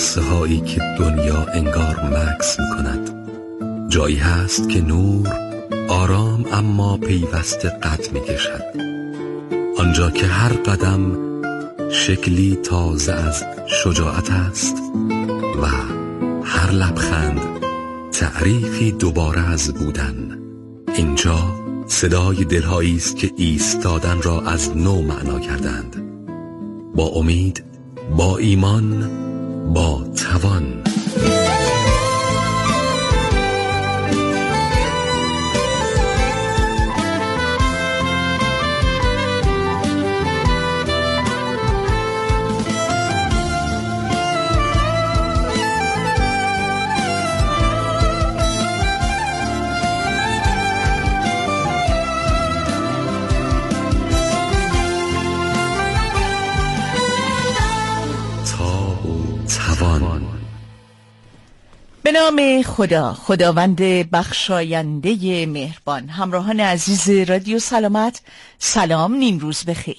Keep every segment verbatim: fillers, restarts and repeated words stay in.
لحظه هایی که دنیا انگار مکث می کند. جایی هست که نور آرام اما پیوسته قد می کشد. آنجا که هر قدم شکلی تازه از شجاعت است و هر لبخند تعریفی دوباره از بودن. اینجا صدای دلهایی است که ایستادن را از نو معنا کردند، با امید، با ایمان، با توان. به نام خدا، خداوند بخشاینده مهربان. همراهان عزیز رادیو سلامت، سلام، نیمروز بخیر.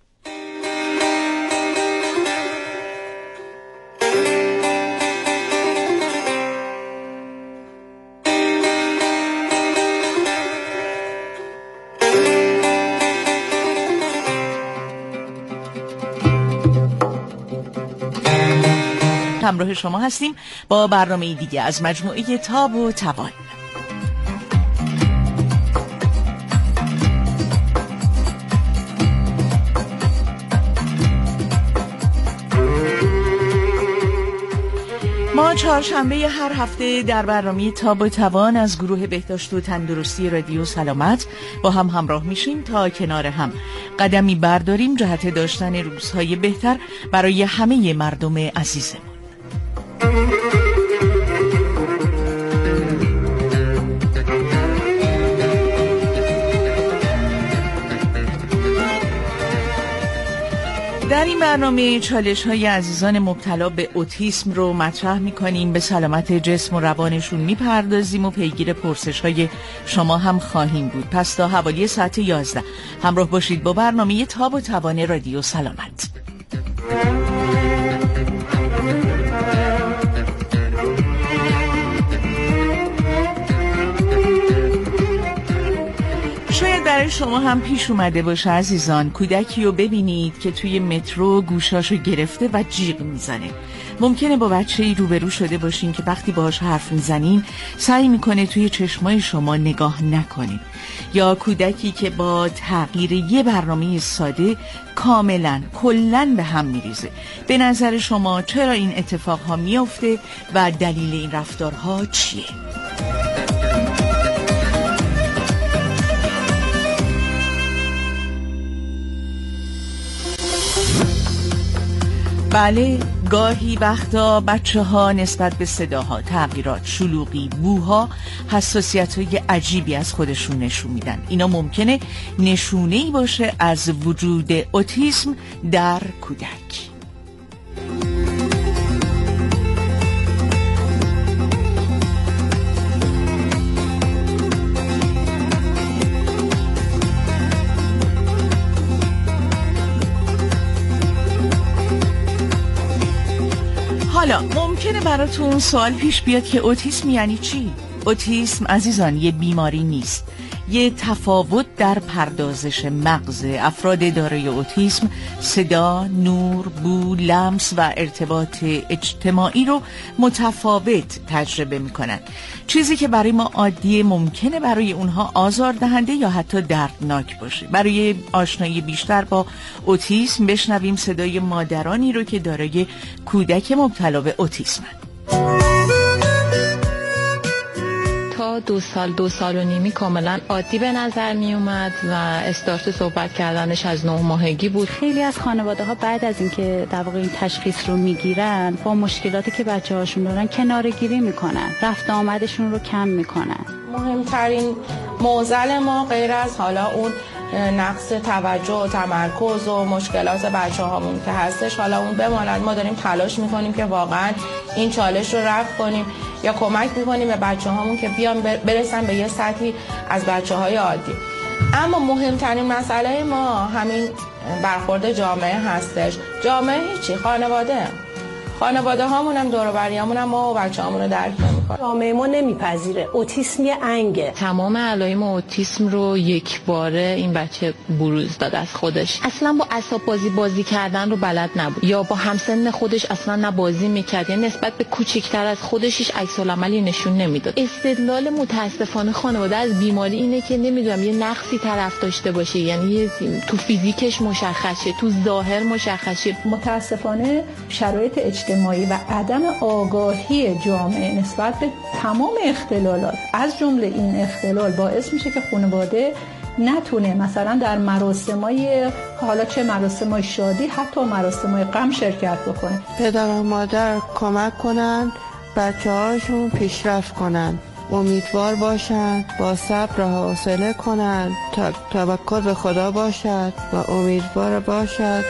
همراه شما هستیم با برنامه دیگه از مجموعه تاب و توان. ما چهارشنبه هر هفته در برنامه تاب و توان از گروه بهداشت و تندرستی رادیو سلامت با هم همراه میشیم تا کنار هم قدمی برداریم جهت داشتن روزهای بهتر برای همه مردم عزیزمون. در این برنامه چالش های عزیزان مبتلا به اوتیسم رو مطرح میکنیم، به سلامت جسم و روانشون میپردازیم و پیگیر پرسش های شما هم خواهیم بود. پس تا حوالی ساعت یازده همراه باشید با برنامه تاب و توان رادیو سلامت. برای شما هم پیش اومده باشه عزیزان، کودکی رو ببینید که توی مترو گوشاشو گرفته و جیغ میزنه. ممکنه با بچه‌ای روبرو شده باشین که وقتی باهاش حرف میزنین سعی میکنه توی چشمای شما نگاه نکنه، یا کودکی که با تغییر یه برنامه ساده کاملا کلن به هم میریزه. به نظر شما چرا این اتفاقها میفته و دلیل این رفتارها چیه؟ بله، گاهی وقتا بچه ها نسبت به صداها، تغییرات، شلوغی، بوها حساسیت های عجیبی از خودشون نشون میدن. اینا ممکنه نشونه‌ای باشه از وجود اوتیسم در کودک. حالا ممکنه براتون سوال پیش بیاد که اوتیسم یعنی چی؟ اوتیسم عزیزان یه بیماری نیست، یه تفاوت در پردازش مغز. افراد دارای اوتیسم صدا، نور، بو، لمس و ارتباط اجتماعی رو متفاوت تجربه میکنن. چیزی که برای ما عادیه ممکنه برای اونها آزاردهنده یا حتی دردناک باشه. برای آشنایی بیشتر با اوتیسم بشنویم صدای مادرانی رو که دارای کودک مبتلا به اوتیسمن. تا دو سال دو سال و نیمی کاملا عادی به نظر می اومد و استارت صحبت کردنش از نه ماهگی بود. خیلی از خانواده ها بعد از اینکه در واقع این تشخیص رو میگیرن با مشکلاتی که بچه هاشون دارن کناره‌گیری میکنن، رفت آمدشون رو کم میکنن. مهمترین معضل ما غیر از حالا اون نقص توجه و تمرکز و مشکلات بچه هامون که هستش، حالا اون بماند. ما داریم تلاش میکنیم که واقعا این چالش رو رفع کنیم یا کمک میکنیم به بچه هامون که بیان برسن به یه سطحی از بچه های عادی. اما مهمترین مسئله ما همین برخورد جامعه هستش. جامعه هیچی، خانواده خانواده هامون هم دور و بریامون هم ما و بچه‌هامون رو درک نمی‌کنن. جامعه ما نمیپذیره اوتیسم یه انگه. تمام علائم اوتیسم رو یک باره این بچه بروز داد از خودش. اصلا با اعصاب بازی بازی کردن رو بلد نبود یا با همسن خودش اصلا نه بازی می‌کرد، یعنی نسبت به کوچکتر از خودش هیچ عکس‌العملی نشون نمیداد. استدلال متاسفانه خانواده از بیماری اینه که نمیدونم یه نقصی طرف داشته باشه، یعنی تو فیزیکش مشخصه، تو ظاهر مشخصه. متاسفانه شرایط اجتماعی و عدم آگاهی جامعه نسبت به تمام اختلالات از جمله این اختلال باعث میشه که خانواده نتونه مثلا در مراسمای حالا چه مراسمای شادی حتی مراسمای غم شرکت بکنه. پدر و مادر کمک کنن بچه هاشون پیشرفت کنن، امیدوار باشن، با صبر و حوصله کنن، توکل به خدا باشد و امیدوار باشد.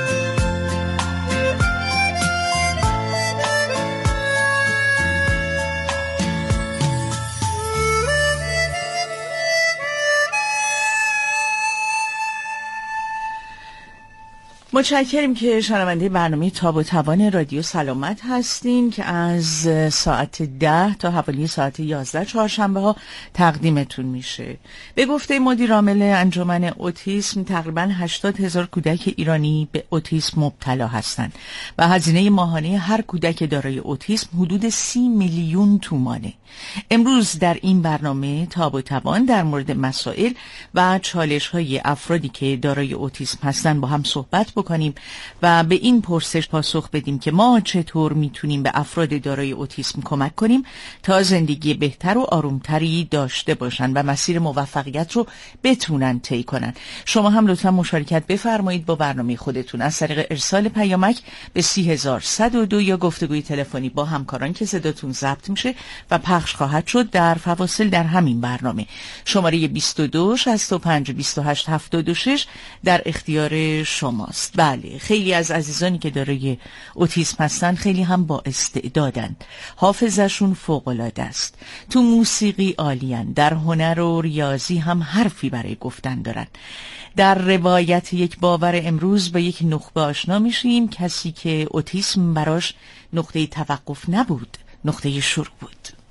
متشکریم که شنونده برنامه تاب و توان رادیو سلامت هستین که از ساعت ده تا حوالی ساعت یازده چهارشنبه ها تقدیمتون میشه. به گفته مدیر عامل انجمن اوتیسم تقریباً هشتاد هزار کودک ایرانی به اوتیسم مبتلا هستند و هزینه ماهانه هر کودک دارای اوتیسم حدود سی میلیون تومانه. امروز در این برنامه تاب و توان در مورد مسائل و چالش های افرادی که دارای اوتیسم هستند با هم صحبت بکنیم و به این پرسش پاسخ بدیم که ما چطور میتونیم به افراد دارای اوتیسم کمک کنیم تا زندگی بهتر و آرومتری داشته باشن و مسیر موفقیت رو بتونن طی کنن. شما هم لطفا مشارکت بفرمایید با برنامه خودتون از طریق ارسال پیامک به سی هزار و صد و دو یا گفتگوی تلفنی با همکاران که صداتون ضبط میشه و پخش خواهد شد در فواصل در همین برنامه. شماره بیست و دو شصت و پنج بیست و هشت هفتاد و شش در اختیار شماست. بله، خیلی از عزیزانی که دارای اوتیسم هستن خیلی هم با استعدادن، حافظشون فوق‌العاده است، تو موسیقی عالین، در هنر و ریاضی هم حرفی برای گفتن دارن. در روایت یک باور امروز با یک نخبه آشنا میشیم، کسی که اوتیسم براش نقطه توقف نبود، نقطه شروع بود.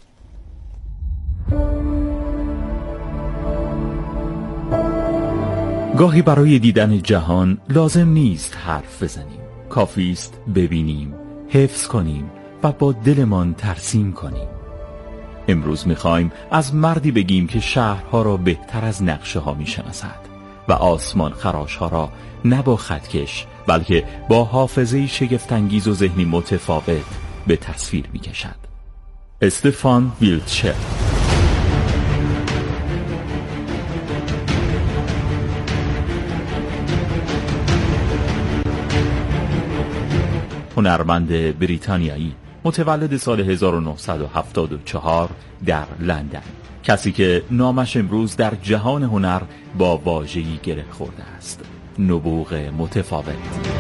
گاهی برای دیدن جهان لازم نیست حرف بزنیم، کافی است ببینیم، حفظ کنیم و با دلمان ترسیم کنیم. امروز می‌خوایم از مردی بگیم که شهرها را بهتر از نقشه ها می‌شناسد و آسمان خراش ها را نه با خطکش بلکه با حافظه شگفت‌انگیز و ذهنی متفاوت به تصویر می‌کشد. استفان ویلتشر. هنرمند بریتانیایی، متولد سال هزار و نهصد و هفتاد و چهار در لندن، کسی که نامش امروز در جهان هنر با واژه‌ای گره خورده است: نبوغ متفاوت.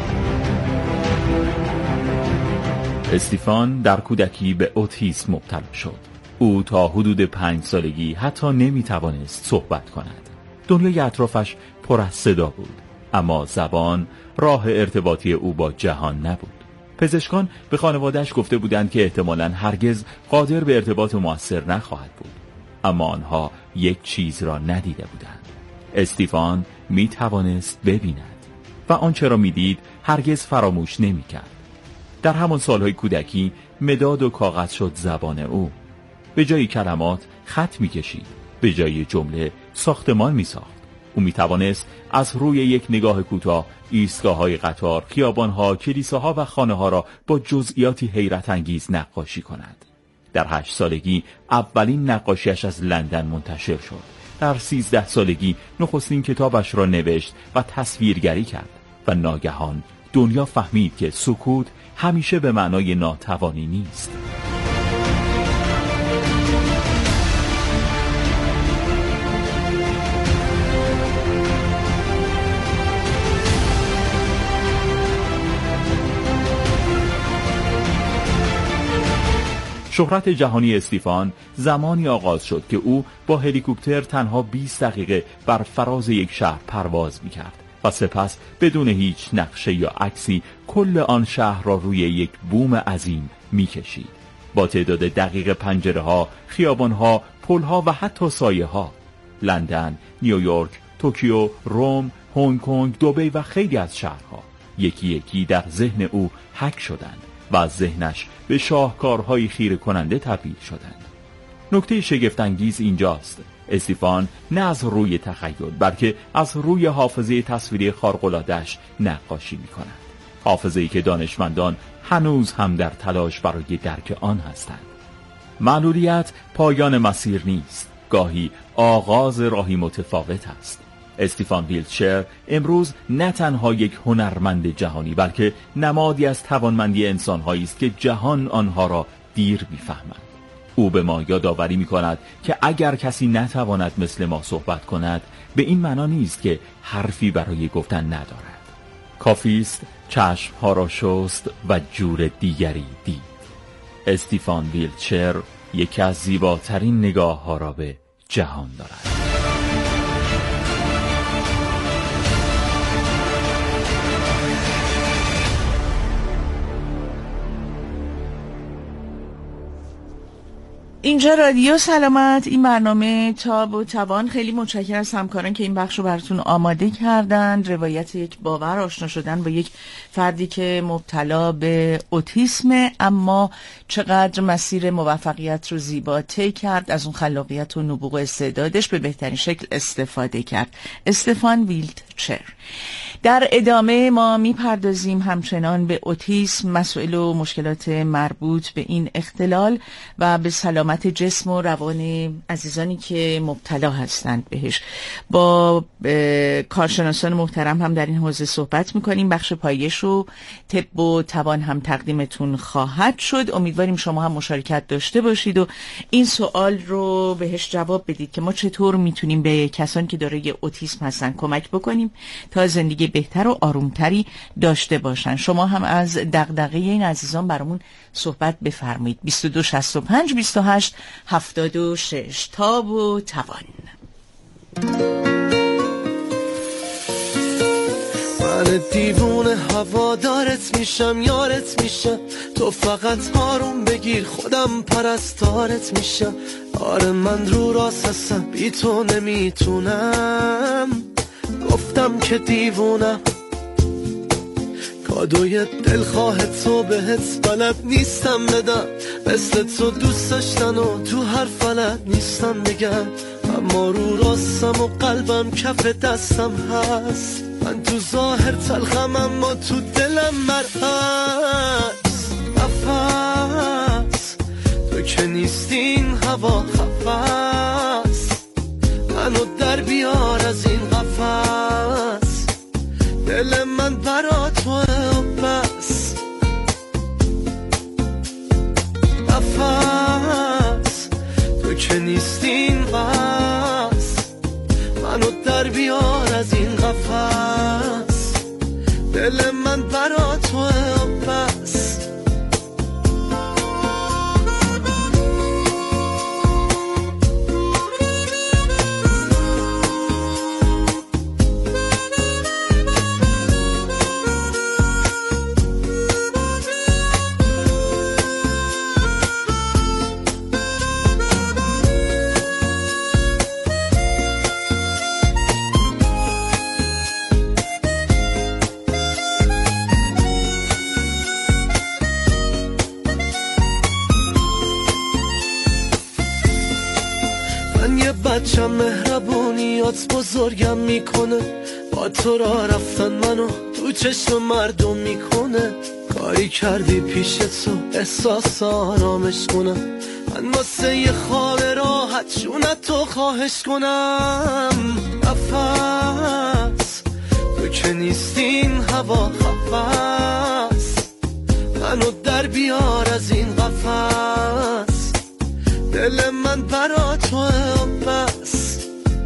استیفان در کودکی به اوتیسم مبتلا شد. او تا حدود پنج سالگی حتی نمیتوانست صحبت کند. دنیای اطرافش پر از صدا بود، اما زبان راه ارتباطی او با جهان نبود. پزشکان به خانواده‌اش گفته بودند که احتمالاً هرگز قادر به ارتباط مؤثر نخواهد بود، اما آنها یک چیز را ندیده بودند: استیفان می توانست ببیند و آنچه را می دید هرگز فراموش نمی کرد. در همان سالهای کودکی مداد و کاغذ شد زبان او. به جای کلمات خط می کشید، به جای جمله ساختمان می ساخت. او می توانست از روی یک نگاه کوتاه ایستگاه‌های قطار، خیابان‌ها، کلیساها و خانه‌ها را با جزئیاتی حیرت انگیز نقاشی کند. در هشت سالگی اولین نقاشیش از لندن منتشر شد. در سیزده سالگی نخستین کتابش را نوشت و تصویرگری کرد و ناگهان دنیا فهمید که سکوت همیشه به معنای ناتوانی نیست. شهرت جهانی استیفان زمانی آغاز شد که او با هلیکوپتر تنها بیست دقیقه بر فراز یک شهر پرواز می‌کرد و سپس بدون هیچ نقشه یا عکسی کل آن شهر را روی یک بوم عظیم می‌کشید، با تعداد دقیق پنجره‌ها، خیابان‌ها، پل‌ها و حتی سایه‌ها. لندن، نیویورک، توکیو، روم، هنگ کنگ، دبی و خیلی از شهرها یکی یکی در ذهن او حک شدند و از ذهنش به شاهکارهای خیره کننده تبدیل شدند. نکته شگفت‌انگیز اینجاست: استیفان نه از روی تخیل بلکه از روی حافظه تصویری خارق‌العاده‌اش نقاشی می‌کند. حافظه‌ای که دانشمندان هنوز هم در تلاش برای درک آن هستند. معلولیت پایان مسیر نیست، گاهی آغاز راهی متفاوت است. استیفان ویلتشر امروز نه تنها یک هنرمند جهانی بلکه نمادی از توانمندی انسان‌هایی است که جهان آنها را دیر می‌فهمد. او به ما یادآوری می‌کند که اگر کسی نتواند مثل ما صحبت کند، به این معنا نیست که حرفی برای گفتن ندارد. کافی است چشم‌ها را شست و جور دیگری دید. استیفان ویلتشر یکی از زیباترین نگاه‌ها را به جهان دارد. اینجا رادیو سلامت، این برنامه تاب و توان. خیلی متشکرم از همکاران که این بخش رو براتون آماده کردن. روایت یک باور، آشنا شدن با یک فردی که مبتلا به اوتیسم اما چقدر مسیر موفقیت رو زیبا طی کرد، از اون خلاقیت و نبوغ استعدادش به بهترین شکل استفاده کرد. استیفان ویلتشر. در ادامه ما میپردازیم همچنان به اوتیسم، مسائل و مشکلات مربوط به این اختلال و به سلامت جسم و روان عزیزانی که مبتلا هستند بهش. با کارشناسان محترم هم در این حوزه صحبت میکنیم. بخش پایش و طب و توان هم تقدیمتون خواهد شد. امیدواریم شما هم مشارکت داشته باشید و این سوال رو بهش جواب بدید که ما چطور میتونیم به کسانی که دارای اوتیسم هستن کمک بکنیم تا زندگی بهتر و آرومتری داشته باشن. شما هم از دغدغه این عزیزان برامون صحبت بفرمایید. بیست و دو شصت و پنج بیست و هشت هفتاد و شش. تاب و توان. من دیوونه هوادارت میشم، یارت میشم، تو فقط آروم بگیر خودم پرستارت میشم. آره من رو راست هستم، بی تو نمیتونم، گفتم که دیوونم. کادوی دلخواه تو بهت بلد نیستم بدم، مثل تو دوست داشتن و تو هر فلت نیستم بگم. اما رو راستم و قلبم کف دستم هست، من تو ظاهر تلخم اما تو دلم مرهست. نفس تو که نیستین هوا خفست، منو در بیار از این قفس. دل من برا توه و بس. نفس تو که نیستین بس، منو در بیار از این قفس. دل من برا توه و بس. بچم مهربونیات بزرگم میکنه، با تو را رفتن منو تو چشم مردم میکنه. کاری کردی پیش تو احساس آرامش کنم، من واسه یه خواب راحت جونت تو خواهش کنم. نفس تو که نیستین هوا خفست، منو در بیار از این قفس. دل من برا توه و بس.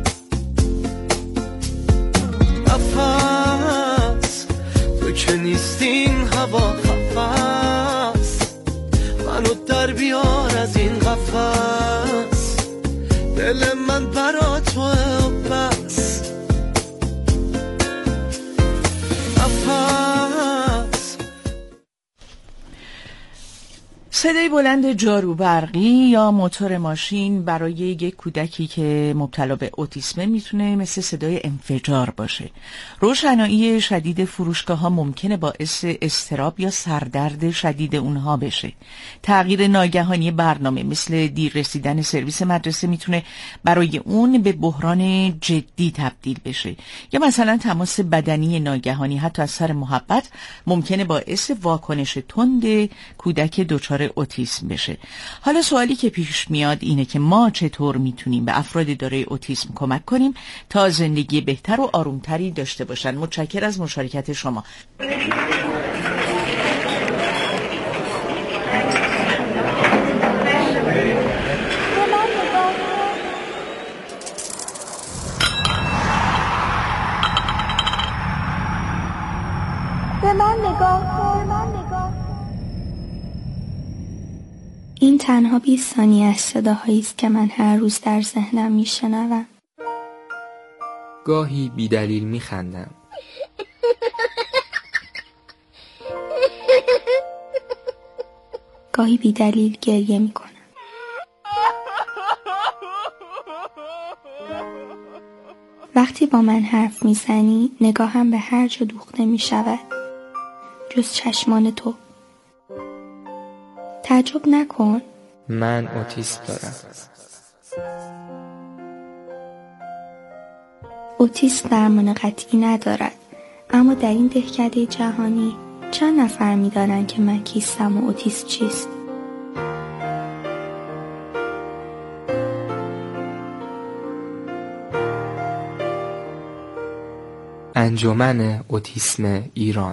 نفس تو که نیستین هوا خفست، منو در بیار از این قفس. دل من برا توه و بس. صدای بلند جارو برقی یا موتور ماشین برای یک کودکی که مبتلا به اوتیسم میتونه مثل صدای انفجار باشه. روشنایی شدید فروشگاه ها ممکنه باعث اضطراب یا سردرد شدید اونها بشه. تغییر ناگهانی برنامه مثل دیر رسیدن سرویس مدرسه میتونه برای اون به بحران جدی تبدیل بشه. یا مثلا تماس بدنی ناگهانی حتی از سر محبت ممکنه باعث واکنش تند کودک دچار اوتیسم بشه. حالا سوالی که پیش میاد اینه که ما چطور میتونیم به افراد دارای اوتیسم کمک کنیم تا زندگی بهتر و آرومتری داشته باشن. متشکرم از مشارکت شما. به من نگاه کن. این تنها بیست ثانیه از صداهایی است که من هر روز در ذهنم میشنوم. گاهی بی دلیل میخندم. گاهی بی دلیل گریه میکنم. وقتی با من حرف میزنی نگاهم به هر جا دوخته میشود جز چشمان تو. تعجب نکن. من اوتیسم دارم. اوتیسم درمان قطعی ندارد، اما در این دهکده جهانی چند نفر می‌دانند که من کیستم و اوتیسم چیست؟ انجمن اوتیسم ایران.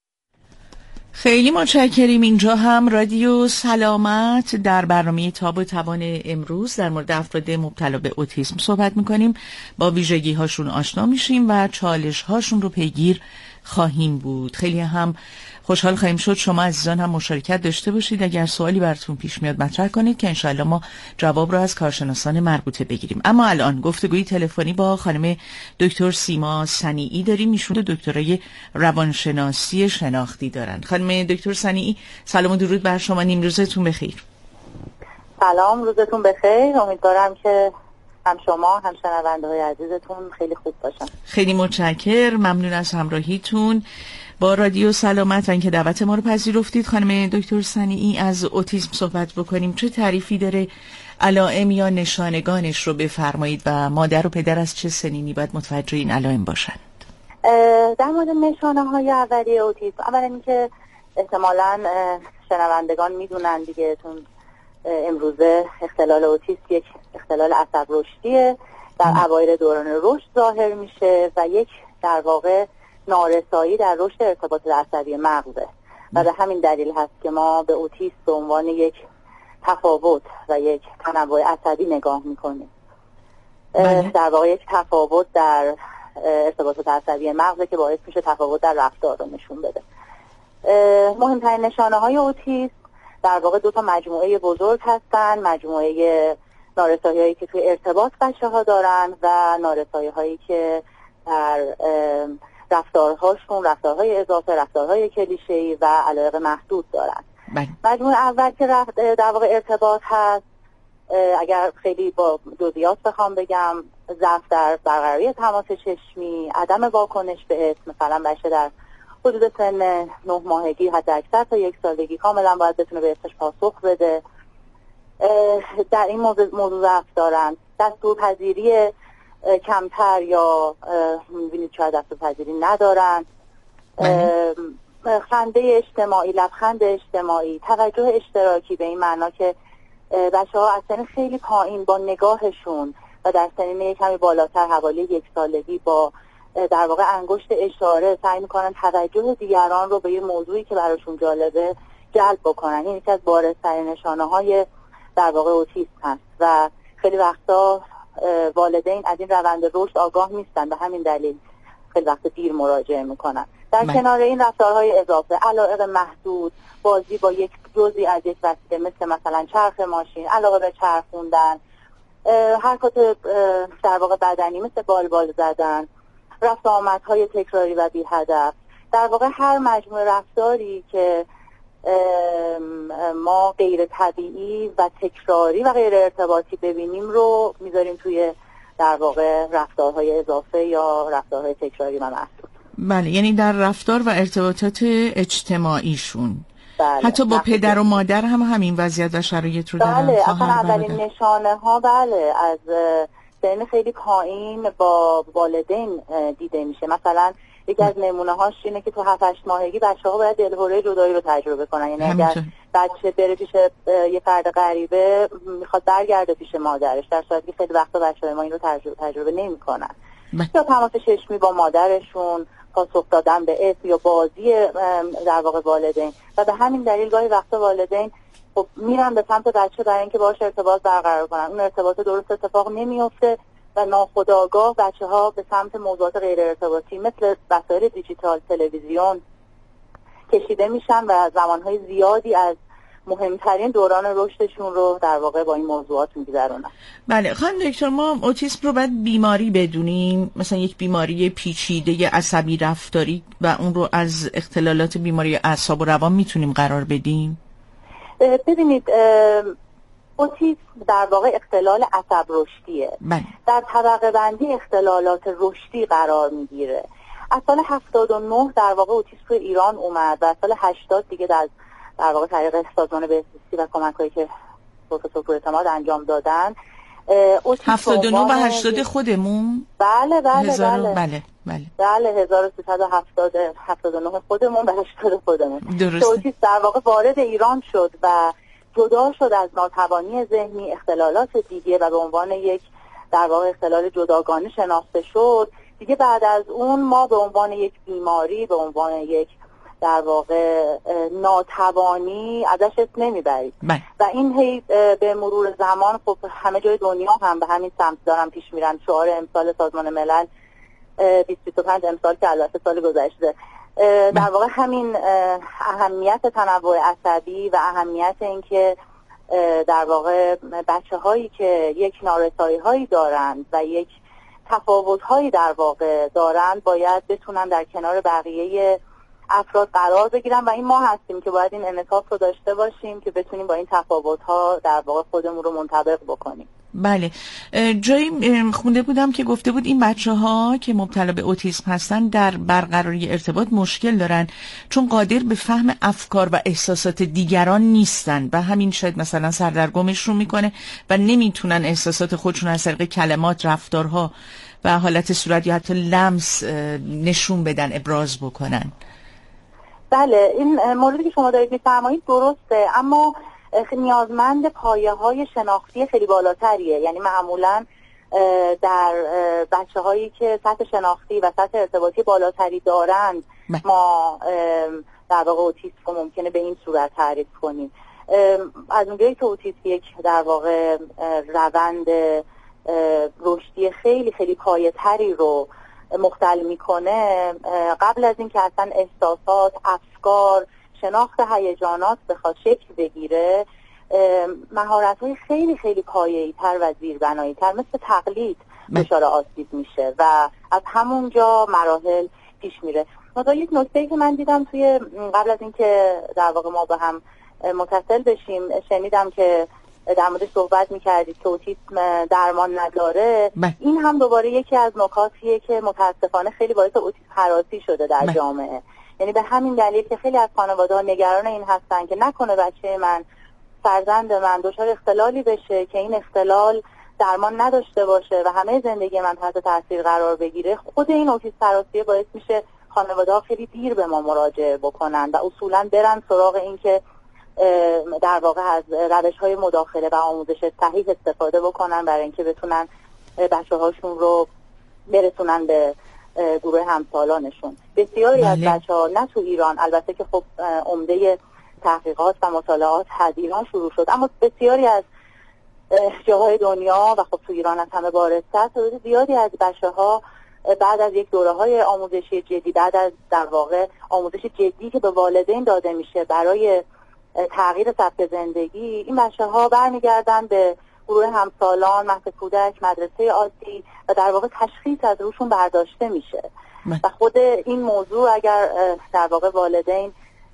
خیلی متشکریم. اینجا هم رادیو سلامت در برنامه تاب و توان امروز در مورد افراد مبتلا به اوتیسم صحبت میکنیم. با ویژگی هاشون آشنا میشیم و چالش هاشون رو پیگیر خواهیم بود. خیلی هم خوشحال خواهیم شد شما عزیزان هم مشارکت داشته باشید. اگر سوالی براتون پیش میاد مطرح کنید که انشاءالله ما جواب رو از کارشناسان مربوطه بگیریم. اما الان گفتگوی تلفنی با خانم دکتر سیما صنیعی داریم. ایشون دکترای روانشناسی شناختی دارن. خانم دکتر صنیعی سلام و درود بر شما. نیم روزتون بخیر. سلام، روزتون بخیر. امیدوارم که هم شما هم شنونده های عزیزتون خیلی خوب باشن. خیلی متشکر، ممنون از همراهیتون با رادیو سلامت و اینکه دعوت ما رو پذیرفتید. خانم دکتر صنیعی، از اوتیسم صحبت بکنیم. چه تعریفی داره؟ علائم یا نشانگانش رو بفرمایید و مادر و پدر از چه سنینی باید متوجه این علائم باشند؟ در مورد نشانه های اولیه اوتیسم، اولا اینکه احتمالاً شنوندگان میدونن دیگه، چون امروزه اختلال اوتیسم یک اختلال عصب رشدیه، در اوایل دوران رشد ظاهر میشه و یک در واقع نارسایی در رشد ارتباط عصبی مغزه و به همین دلیل هست که ما به اوتیسم به عنوان یک تفاوت و یک تنوع عصبی نگاه میکنیم. در واقع یک تفاوت در ارتباطات عصبی مغزه که باعث میشه تفاوت در رفتار رو نشون بده. مهمترین نشانه های اوتیسم در واقع دو تا مجموعه بزرگ هستن، مجموعه نارسایی هایی که توی ارتباط بچه ها دارن و نارسایی هایی که در رفتارهاشون، رفتارهای اضافه، رفتارهای کلیشه‌ای و علایق محدود دارن. بله. مجموعه اول که در واقع ارتباط هست، اگر خیلی با جزئیات بخوام بگم، ضعف در برقراری تماس چشمی، عدم واکنش به اسم، مثلا بچه در حدود سن نه ماهگی حتی اکثر تا یک سالگی کاملا باید بتونه به اسمش پاسخ بده. در این موضوع موضوع ضعف دارن. دستورپذیری کمتر یا می‌بینید شاید دستورپذیری ندارن. خنده اجتماعی، لبخند اجتماعی، توجه اشتراکی، به این معنا که بچه‌ها از سن خیلی پایین با نگاهشون و در سنین کمی بالاتر حوالی یک سالگی با در واقع انگشت اشاره سعی میکنن توجه دیگران رو به یه موضوعی که براشون جالبه جلب بکنن. این یکی از بارزترین نشانه‌های در واقع اوتیسم هست و خیلی وقتا والدین از این روند رشد آگاه نیستن، به همین دلیل خیلی وقتا دیر مراجعه میکنن. در من. کنار این رفتارهای اضافه، علایق محدود، بازی با یک جزئی از یک وسیله مثل مثلا چرخ ماشین، علاقه به چرخوندن، حرکات در واقع بدنی مثل بال بال زدن، رفت آمدهای تکراری و بی هدف، در واقع هر مجموعه رفتاری که ما غیر طبیعی و تکراری و غیر ارتباطی ببینیم رو میذاریم توی در واقع رفتارهای اضافه یا رفتارهای تکراری و محدود. بله، یعنی در رفتار و ارتباطات اجتماعیشون. بله. حتی با پدر و مادر هم همین وضعیت و شرایط رو دارن. بله، اصلا اولین نشانه ها بله از سن خیلی پایین با والدین دیده میشه. مثلا یکی از نمونه هاش اینه که تو هفت هشت ماهگی بچه ها باید دلهوره جدایی رو تجربه کنن. یعنی اگر بچه بره پیش یه فرد غریبه میخواد برگرده پیش مادرش، در صورتی که خیلی وقتا بچه‌های ما این رو تجربه, تجربه نمی کنن. یا تماس چشمی با مادرشون، پاسخ دادن به اسم یا بازی در واقع والدین. و به همین دلیل گاهی وقتا والدین خب میرن به سمت بچه برای اینکه باهاش ارتباط برقرار کنن. اون ارتباط درست اتفاق نمیفته و ناخودآگاه بچه ها به سمت موضوعات غیر ارتباطی مثل وسایل دیجیتال، تلویزیون کشیده میشن و زمانهای زیادی از مهمترین دوران رشدشون رو در واقع با این موضوعات میگذرونن. بله خانم دکتر، ما اوتیسم رو باید بیماری بدونیم، مثلا یک بیماری پیچیده عصبی رفتاری و اون رو از اختلالات بیماری اعصاب و روان میتونیم قرار بدیم؟ ببینید اوتیسم در واقع اختلال عصب رشدیه. بله. در طبقه بندی اختلالات رشدی قرار میگیره. از سال هفتاد و نه در واقع اوتیسم تو ایران اومد و از سال هشتاد دیگه در در واقع طریق سازمان بهزیستی و کمک‌هایی که پروفسور پوراعتماد انجام دادن هفتاد و نه و هشتاد خودمون. بله بله هزار... بله بله بله بله هزار و سیصد و هفتاد هفتاد و نه خودمون و هشتاد خودمون. درسته. اوتیسم در واقع وارد ایران شد و جدا شد از ناتوانی ذهنی، اختلالات دیگه و به عنوان یک در واقع اختلال جداگانه شناخته شد. دیگه بعد از اون ما به عنوان یک بیماری، به عنوان یک در واقع ناتوانی ازش اسم نمیبرید و این هی به مرور زمان خب همه جای دنیا هم به همین سمت دارن پیش میرن. شعار امسال سازمان ملل بیست بیست و پنج امسال که البته سال گذشته در واقع همین اهمیت تنوع عصبی و اهمیت اینکه در واقع بچه هایی که یک نارسایی هایی دارند و یک تفاوت هایی در واقع دارند باید بتونن در کنار بقیه افراد قرار بگیرن و این ما هستیم که باید این انعطاف رو داشته باشیم که بتونیم با این تفاوت ها در واقع خودمون رو منطبق بکنیم. بله، جایی خونده بودم که گفته بود این بچه ها که مبتلا به اوتیسم هستن در برقراری ارتباط مشکل دارن چون قادر به فهم افکار و احساسات دیگران نیستن و همین شاید مثلا سردرگمشون میکنه و نمیتونن احساسات خودشون از طریق کلمات، رفتارها و حالت صورت یا حتی لمس نشون بدن، ابراز بکنن. بله، این موردی که شما دارید میفرمایید درسته، اما نیازمند پایه های شناختی خیلی بالاتریه. یعنی معمولا در بچه هایی که سطح شناختی و سطح ارتباطی بالاتری دارند ما در واقع اوتیسم رو ممکنه به این صورت تعریف کنیم. از اونجایی که اوتیسم یک در واقع روند رشدی خیلی خیلی پایه تری رو مختل میکنه، قبل از این که اصلا احساسات، افکار، شناخت هیجانات بخواد شکل بگیره، مهارت‌های خیلی خیلی پایه‌ای تر و زیربنایی تر مثل تقلید دچار آسیب میشه و از همونجا مراحل پیش میره. مثلا یک نکته‌ای که من دیدم توی قبل از اینکه در واقع ما با هم متصل بشیم شنیدم که در موردش صحبت می‌کردید که اوتیسم درمان نداره. بله. این هم دوباره یکی از نکاتیه که متاسفانه خیلی باعث اوتیسم هراسی شده در بله. جامعه. یعنی به همین دلیل که خیلی از خانواده‌ها نگران این هستن که نکنه بچه من، فرزند من دچار اختلالی بشه که این اختلال درمان نداشته باشه و همه زندگی من تحت تاثیر قرار بگیره. خود این اوتیسم هراسی باعث میشه خانواده‌ها خیلی دیر به ما مراجعه بکنن و اصولاً برن سراغ این که در واقع از روش‌های مداخله و آموزش صحیح استفاده بکنن برای اینکه بتونن بچه‌هاشون رو برسونن به گروه همسالانشون. بسیاری بله. از بچه‌ها نه تو ایران، البته که خب عمده تحقیقات و مطالعات از ایران شروع شد، اما بسیاری از جاهای دنیا و خب تو ایران از همه بارزتر تعداد زیادی از بچه‌ها بعد از یک دوره‌های آموزشی جدی، بعد از در واقع آموزش جدی که به والدین داده میشه برای تغییر سبک زندگی، این بچه‌ها برمیگردن به گروه همسالان، مهد کودک، مدرسه عادی و در واقع تشخیص از روشون برداشته میشه. و خود این موضوع اگر در واقع والدین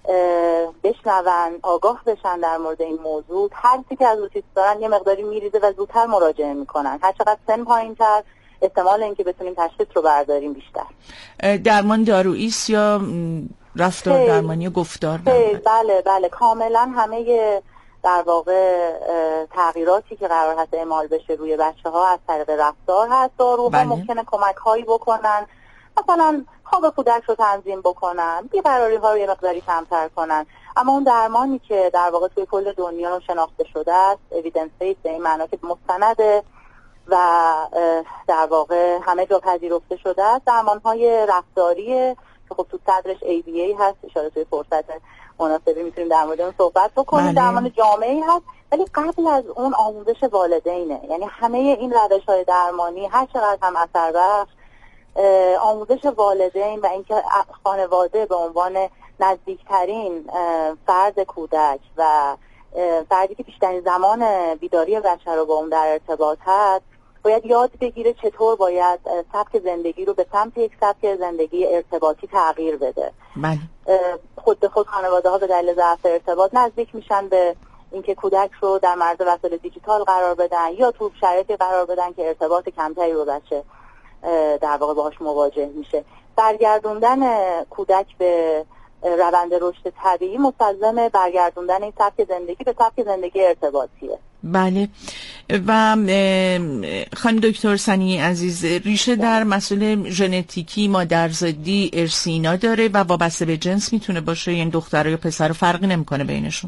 بشنون، آگاه بشن در مورد این موضوع. ترسی که از اوتیسم دارن یه مقداری میریزه و زودتر مراجعه میکنن. هر چقدر سن پایین‌تر احتمال اینکه بتونیم تشخیص رو برداریم بیشتر. درمان دارویی است یا رفتار درمانی و گفتار؟ بله بله کاملا همه در واقع تغییراتی که قرار هست اعمال بشه روی بچه‌ها از طریق رفتار هست. داروها بله. ممکنه کمک هایی بکنن، مثلا خواب کودک رو تنظیم بکنن، بیقراری ها رو یه مقداری کمتر کنن، اما اون درمانی که در واقع توی کل دنیا شناخته شده است، اوییدنس بیس، به این معنا که مستنده و در واقع همه جا پذیرفته شده است، درمان های رفتاریه که خب تو صدرش ای بی ای هست، اشاره توی فرصت مناسبی میتونیم در مورد اون صحبت بکنیم. درمان جامعی هست، ولی قبل از اون آموزش والدینه. یعنی همه این روش های درمانی هر چقدر هم اثر بخش، آموزش والدین و اینکه خانواده به عنوان نزدیکترین فرد کودک و فردی که بیشترین زمان بیداری بچه رو با اون در ارتباط هست، باید یاد بگیره چطور باید سبک زندگی رو به سمت یک سبک زندگی ارتباطی تغییر بده. بله. خود به خود خانواده ها به دلیل ضعف ارتباط نزدیک میشن به اینکه کودک رو در معرض وسایل دیجیتال قرار بدن یا تو شرایطی قرار بدن که ارتباط کمتری رو بچه در واقع باهاش مواجه میشه. برگردوندن کودک به روند رشد طبیعی مستلزم برگردوندن این سبک زندگی به سبک زندگی ارتباطیه. بله. و خانم دکتر سنی عزیز، ریشه در مسئله ژنتیکی، مادرزادی، ارثی اینا داره و وابسته به جنس میتونه باشه؟ یعنی دختر یا پسر فرقی نمیکنه بینشون؟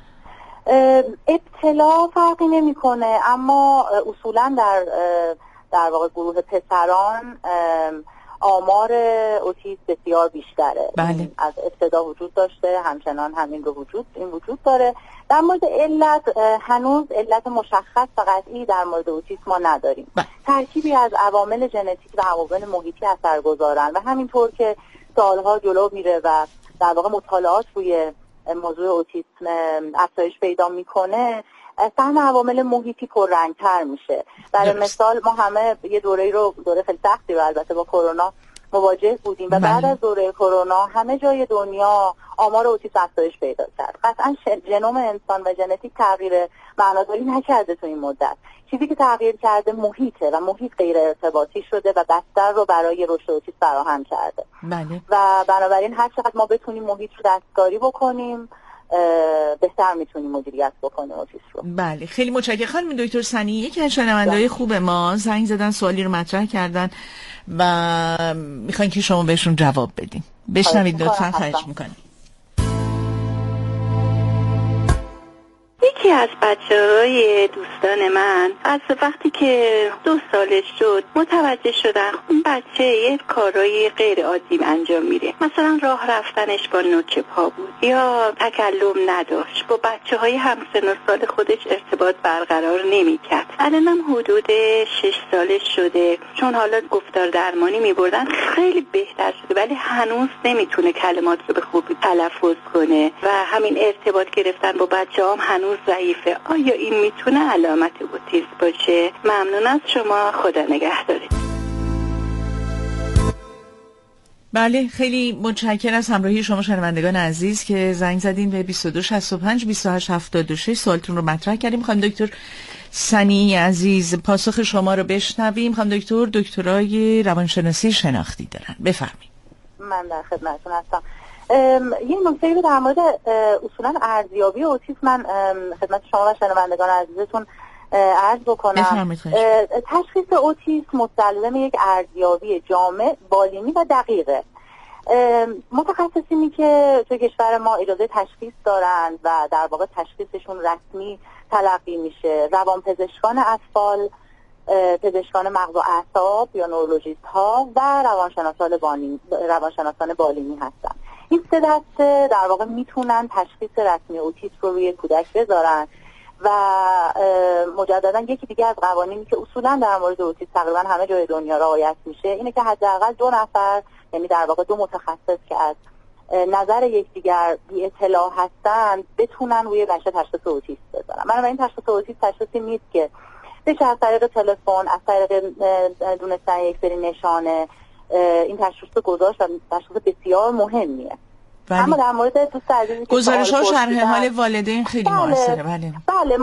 ابتلا فرقی نمیکنه، اما اصولا در در واقع گروه پسران آمار اوتیسم بسیار بیشتره. بله. از ابتدا وجود داشته، همچنان همین رو وجود این وجود داره. در مورد علت هنوز علت مشخص و قطعی در مورد اوتیسم ما نداریم. بله. ترکیبی از عوامل ژنتیک و عوامل محیطی اثر گذارن و همینطور که سالها جلو میره و در واقع مطالعات روی موضوع اوتیسم افزایش پیدا میکنه، فهم عوامل محیطی پررنگ‌تر میشه. برای مثال ما همه یه دوره رو دوره خیلی سختی رو البته با کرونا مواجه بودیم و بعد از دوره کرونا همه جای دنیا آمار اوتیسم افزایش پیدا کرد. قطعا ژنوم انسان و ژنتیک تغییر معناداری نکرده تو این مدت. چیزی که تغییر کرده محیطه و محیط غیر ارتباطی شده و بستر رو برای رشد اوتیسم فراهم کرده. بله. و بنابراین هر چقدر ما بتونیم محیط رو دستکاری بکنیم بهتر میتونیم مدیریت بکنیم اوتیسم رو. بله، خیلی متشکرم خانم دکتر سنی. یکی از شنونده‌های خوب ما زنگ زدن، سوالی رو مطرح کردن و میخواین که شما بهشون جواب بدین. بشنوید لطفاً، خواهش میکنم. یکی از بچه‌های دوستان من از وقتی که دو سالش شد متوجه شدن اون بچه یه کارایی غیر عادی انجام میده. مثلا راه رفتنش با نوک پا بود یا تکلم نداشت، با بچه‌های همسن و سال خودش ارتباط برقرار نمی‌کرد. الانم حدود شش سالش شده، چون حالا گفتار درمانی می‌بردن خیلی بهتر شده، ولی هنوز نمیتونه کلمات رو به خوبی تلفظ کنه و همین ارتباط گرفتن با بچه‌هام هنوز ضعیفه. آیا این میتونه علامت اوتیسم باشه؟ ممنون از شما، خدا نگهدارید. بله، خیلی متشکرم از همراهی شما شنوندگان عزیز که زنگ زدین به بیست و دو شصت و پنج بیست و هشت هفتاد و شش. سوالتون رو مطرح کردیم. خانم دکتر سنی عزیز پاسخ شما رو بشنویم. خانم دکتر دکترای روانشناسی شناختی دارن، بفرمایید. من در خدمتتون هستم. یه نکته رو در مورد اصولا ارزیابی اوتیسم من خدمت شما و شنوندگان عزیزتون عرض بکنم. تشخیص اوتیسم مستلزم یک ارزیابی جامع، بالینی و دقیقه. متخصصینی که توی کشور ما اجازه تشخیص دارند و در واقع تشخیصشون رسمی تلقی میشه، روانپزشکان اطفال، پزشکان مغز و اعصاب یا نورولوژیست ها و روانشناسان بالینی روانشناسان بالینی هستن. این سه دسته در واقع میتونن تشخیص رسمی اوتیسم رو روی کودک بذارن و مجددا یکی دیگه از قوانینی که اصولا در مورد اوتیسم تقریبا همه جای دنیا رعایت میشه اینه که حداقل دو نفر، یعنی در واقع دو متخصص که از نظر یکدیگر بی اطلاع هستند بتونن روی بچه تشخیص اوتیسم بذارن. بنابراین تشخیص اوتیسم تشخیصی نیست که بشه از طریق تلفن، از طریق دونستن یک سری نشانه این تشخیص گذاشت و تشخیص بسیار مهمیه. اما در مورد دوست عزیزی که گزارش ها سوال شرح پرسیدن، حال والدین خیلی بله، موثره. بله بله